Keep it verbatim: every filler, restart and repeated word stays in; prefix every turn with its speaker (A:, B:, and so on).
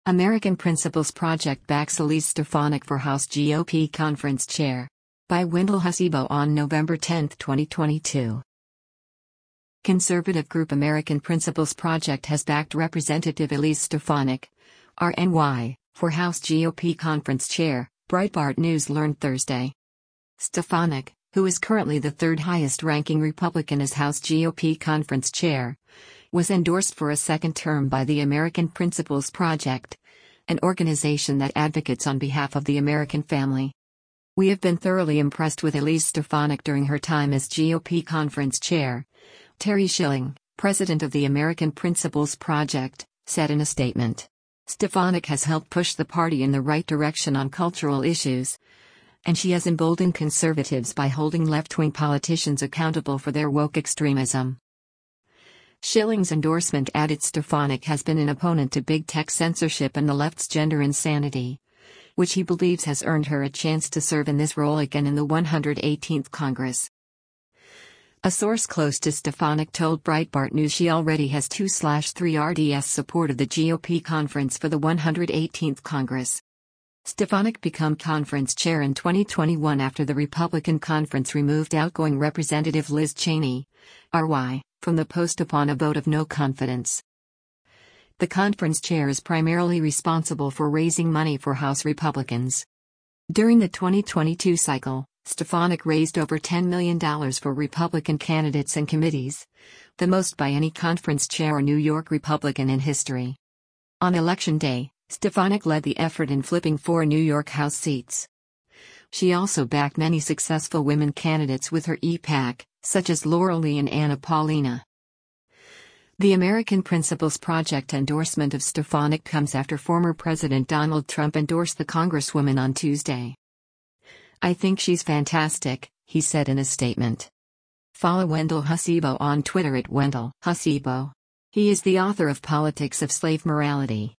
A: American Principles Project backs Elise Stefanik for House G O P Conference Chair. By Wendell Hsiebo on November tenth, twenty twenty-two. Conservative group American Principles Project has backed Representative Elise Stefanik, R N Y, for House G O P Conference Chair, Breitbart News learned Thursday. Stefanik, who is currently the third highest-ranking Republican as House G O P Conference Chair, was endorsed for a second term by the American Principles Project, an organization that advocates on behalf of the American family. We have been thoroughly impressed with Elise Stefanik during her time as G O P Conference Chair, Terry Schilling, president of the American Principles Project, said in a statement. Stefanik has helped push the party in the right direction on cultural issues, and she has emboldened conservatives by holding left-wing politicians accountable for their woke extremism. Schilling's endorsement added Stefanik has been an opponent to big tech censorship and the left's gender insanity, which he believes has earned her a chance to serve in this role again in the one hundred eighteenth Congress. A source close to Stefanik told Breitbart News she already has two to three R D S support of the G O P conference for the one hundred eighteenth Congress. Stefanik became conference chair in twenty twenty-one after the Republican conference removed outgoing Representative Liz Cheney, R Y, from the post upon a vote of no confidence. The conference chair is primarily responsible for raising money for House Republicans. During the twenty twenty-two cycle, Stefanik raised over ten million dollars for Republican candidates and committees, the most by any conference chair or New York Republican in history. On Election Day, Stefanik led the effort in flipping four New York House seats. She also backed many successful women candidates with her E PAC, such as Laurel Lee and Anna Paulina. The American Principles Project endorsement of Stefanik comes after former President Donald Trump endorsed the Congresswoman on Tuesday. "I think she's fantastic," he said in a statement. Follow Wendell Hsiebo on Twitter at Wendell Hsiebo. He is the author of Politics of Slave Morality.